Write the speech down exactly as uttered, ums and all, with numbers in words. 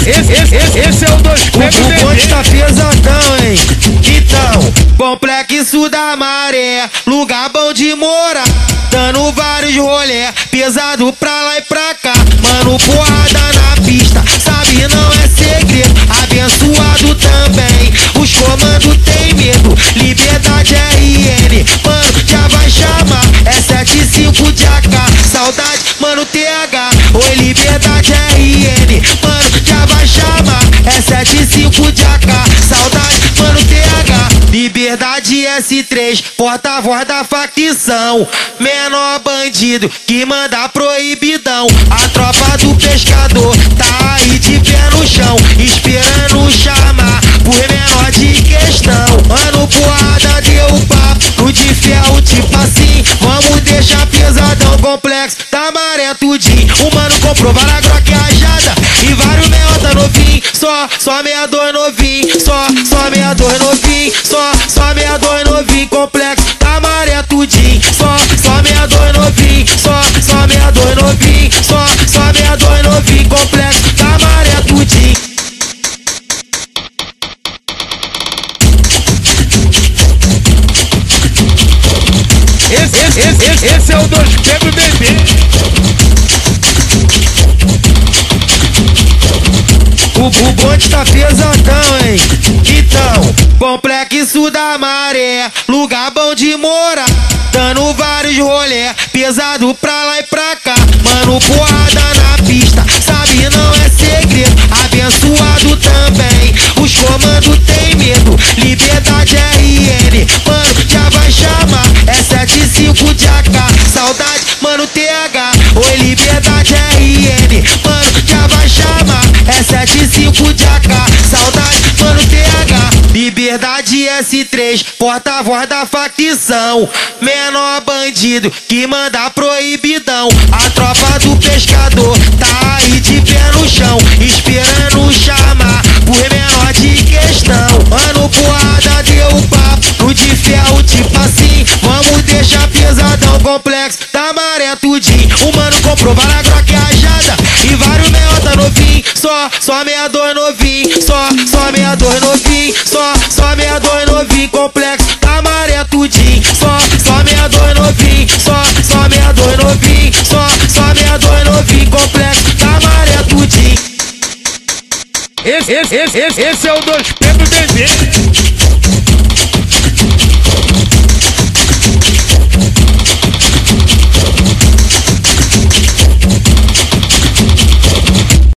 esse, esse, esse, esse é o dois P. O bonde tá pesadão, hein? Então, Complexo da Maré, lugar bom de morar, dando vários rolé, pesado pra lá e pra cá. Mano, porrada na pista, sabe não é segredo, abençoado também, os comandos tem medo. Liberdade R N, mano, já vai chamar, é sete cinco de A K, saudade, mano, T H. Oi, Liberdade R N, mano, já vai chamar, é sete cinco de A K, saudade, mano, T H. Liberdade S três, porta-voz da facção, menor bandido que manda proibidão. A tropa do pescador tá aí de pé no chão, esperando chamar por menor de questão. Mano, porrada deu papo, no de ferro tipo assim, vamos deixar pesadão. Complexo da Maré tudinho, o mano comprou vara groque rajada e vários meota novinho, só, só meia dois novinho, só, só meia dois novinho, só, só meia dois novinho. Complexo da Maré tudinho, só, só meia dois novinho, só, só meia dois novinho, só, só meia dois novinho. Complexo da Maré tudinho. Esse, esse, esse, esse, esse é o dois P do bebê. O, o bonde tá pesadão, hein? Então, Complexo da Maré, lugar bom de morar, dando vários rolé, pesado pra lá e pra cá. Mano, porrada na pista, sabe não é segredo, abençoado também, os comandos tem medo. Liberdade R N, mano, já vai chamar, é sete cinco de A K, saudade, mano, T H. Oi, Liberdade R N, mano, já vai chamar, é sete cinco de A K, saudade, mano, T H. Liberdade S três, porta-voz da facção, menor bandido que manda proibidão. A tropa do pescador tá aí de pé no chão, esperando chamar por menor de questão. Mano, porrada deu papo, no de ferro tipo assim, vamos deixar pesadão. Complexo da Maré tudinho, o mano comprou vara groque rajada e vários meota novinho, só, só meia dois novinho, só, só meia dois novinho, só, só meia dois novinho. Complexo da Maré tudinho, só, só meia dois novinho, só, só meia dois novinho, só, só meia dois novinho. Complexo da Maré tudinho. Esse, esse, esse, esse, esse é o dois P do bebê.